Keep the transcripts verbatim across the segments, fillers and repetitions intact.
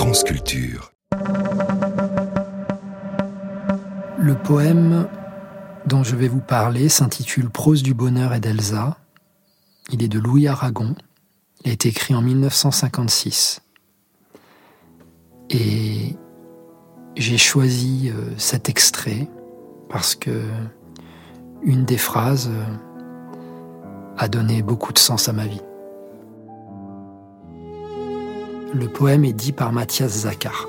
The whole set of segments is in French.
France Culture. Le poème dont je vais vous parler s'intitule « Prose du bonheur et d'Elsa ». Il est de Louis Aragon. Il a été écrit en mille neuf cent cinquante-six. Et j'ai choisi euh, cet extrait parce que une des phrases euh, a donné beaucoup de sens à ma vie. Le poème est dit par Mathias Zacar.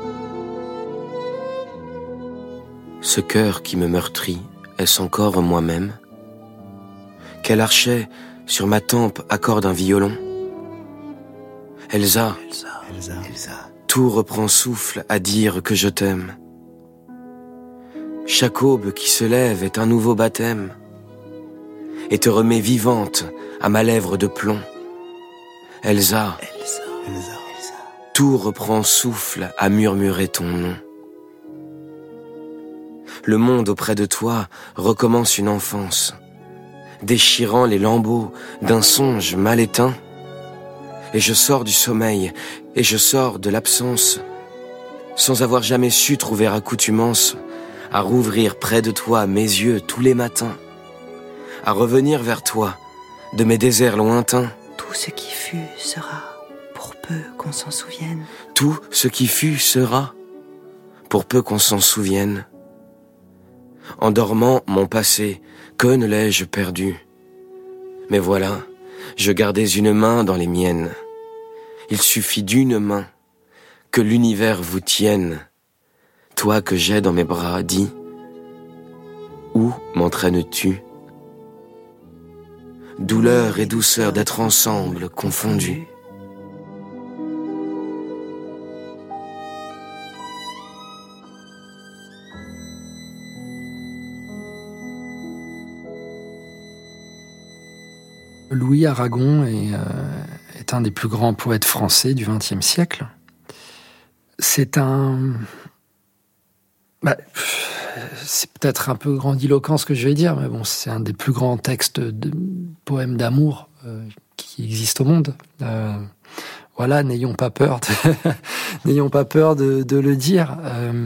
Ce cœur qui me meurtrit, est-ce encore moi-même? Quel archet sur ma tempe accorde un violon? Elsa, Elsa, Elsa, Elsa. Tout reprend souffle à dire que je t'aime. Chaque aube qui se lève est un nouveau baptême et te remet vivante à ma lèvre de plomb. Elsa, Elsa, Elsa, Elsa. Tout reprend souffle à murmurer ton nom. Le monde auprès de toi recommence une enfance, déchirant les lambeaux d'un songe mal éteint. Et je sors du sommeil, et je sors de l'absence, sans avoir jamais su trouver accoutumance à rouvrir près de toi mes yeux tous les matins, à revenir vers toi de mes déserts lointains. Tout ce qui fut sera, pour peu qu'on s'en souvienne. Tout ce qui fut sera, pour peu qu'on s'en souvienne. En dormant mon passé, que ne l'ai-je perdu? Mais voilà, je gardais une main dans les miennes. Il suffit d'une main que l'univers vous tienne. Toi que j'ai dans mes bras, dis, où m'entraînes-tu? Douleur et douceur d'être ensemble confondus. Louis Aragon est, euh, est un des plus grands poètes français du vingtième siècle. C'est un... Bah, c'est peut-être un peu grandiloquent ce que je vais dire, mais bon, c'est un des plus grands textes de poèmes d'amour euh, qui existent au monde. Euh, voilà, n'ayons pas peur de, n'ayons pas peur de, de le dire. Euh,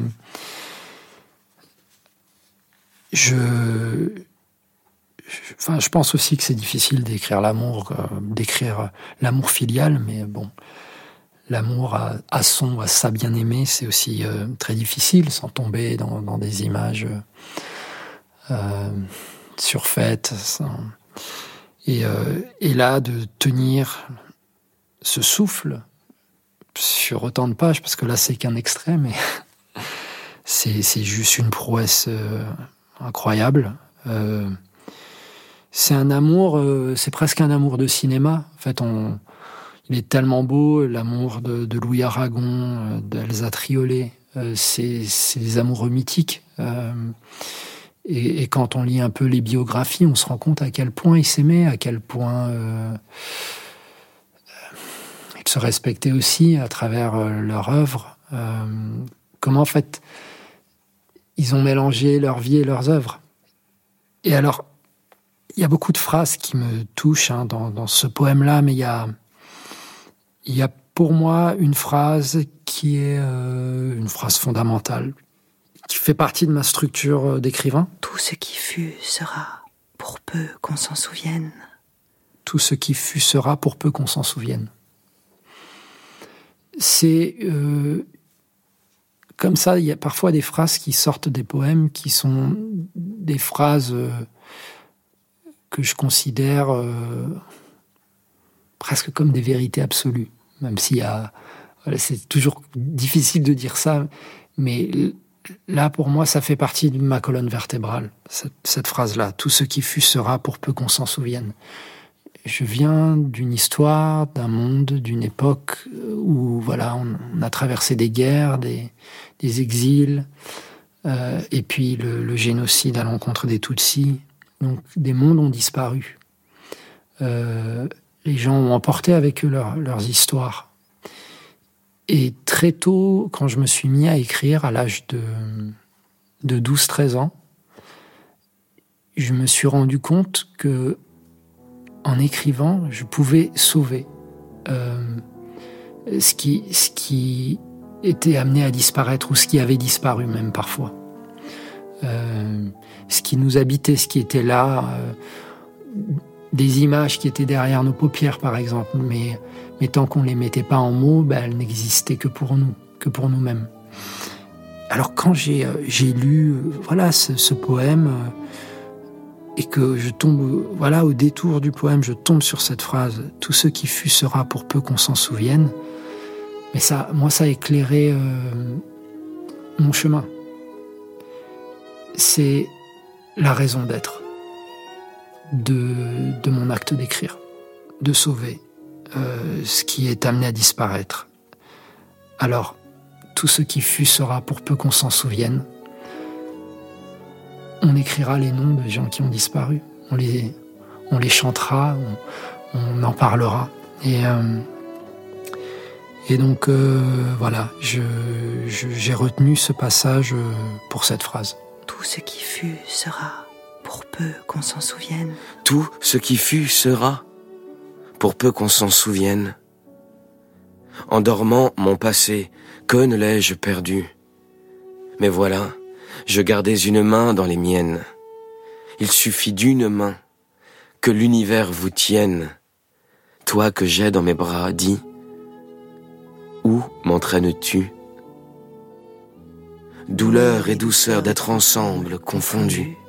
je... Enfin, je pense aussi que c'est difficile d'écrire l'amour, euh, d'écrire l'amour filial, mais bon, l'amour à, à son, à sa bien-aimée, c'est aussi euh, très difficile, sans tomber dans, dans des images euh, surfaites. Sans... Et, euh, et là, de tenir ce souffle sur autant de pages, parce que là, c'est qu'un extrait, mais c'est, c'est juste une prouesse euh, incroyable. Euh, C'est un amour, euh, c'est presque un amour de cinéma. En fait, on, il est tellement beau, l'amour de, de Louis Aragon, euh, d'Elsa Triolet. Euh, c'est, c'est des amoureux mythiques. Euh, et, et quand on lit un peu les biographies, on se rend compte à quel point ils s'aimaient, à quel point euh, ils se respectaient aussi à travers euh, leur œuvre. Euh, comment, en fait, ils ont mélangé leur vie et leurs œuvres. Et alors, il y a beaucoup de phrases qui me touchent hein, dans, dans ce poème-là, mais il y a, il y a pour moi une phrase qui est euh, une phrase fondamentale, qui fait partie de ma structure d'écrivain. Tout ce qui fut sera, pour peu qu'on s'en souvienne. Tout ce qui fut sera, pour peu qu'on s'en souvienne. C'est euh, comme ça, il y a parfois des phrases qui sortent des poèmes, qui sont des phrases... Euh, que je considère euh, presque comme des vérités absolues, même s'il y a... Voilà, c'est toujours difficile de dire ça, mais là, pour moi, ça fait partie de ma colonne vertébrale, cette, cette phrase-là. Tout ce qui fut sera, pour peu qu'on s'en souvienne. Je viens d'une histoire, d'un monde, d'une époque où voilà, on, on a traversé des guerres, des, des exils, euh, et puis le, le génocide à l'encontre des Tutsis. Donc, des mondes ont disparu. Euh, les gens ont emporté avec eux leur, leurs histoires. Et très tôt, quand je me suis mis à écrire, à l'âge de, de douze treize ans, je me suis rendu compte que, en écrivant, je pouvais sauver. Euh, ce qui, ce qui était amené à disparaître, ou ce qui avait disparu même parfois. Euh, ce qui nous habitait, ce qui était là, euh, des images qui étaient derrière nos paupières par exemple, mais, mais tant qu'on ne les mettait pas en mots, ben, elles n'existaient que pour nous, que pour nous-mêmes. Alors quand j'ai, euh, j'ai lu euh, voilà, ce, ce poème, euh, et que je tombe, voilà, au détour du poème, je tombe sur cette phrase « Tout ce qui fut sera pour peu qu'on s'en souvienne », mais ça, moi ça a éclairé euh, mon chemin. C'est la raison d'être de, de mon acte d'écrire, de sauver euh, ce qui est amené à disparaître. Alors, tout ce qui fut sera pour peu qu'on s'en souvienne. On écrira les noms de gens qui ont disparu, on les, on les chantera, on, on en parlera. Et, euh, et donc, euh, voilà, je, je, j'ai retenu ce passage pour cette phrase. Tout ce qui fut sera, pour peu qu'on s'en souvienne. Tout ce qui fut sera, pour peu qu'on s'en souvienne. En dormant mon passé, que ne l'ai-je perdu? Mais voilà, je gardais une main dans les miennes. Il suffit d'une main, que l'univers vous tienne. Toi que j'ai dans mes bras, dis, où m'entraînes-tu? Douleur et douceur d'être ensemble confondus.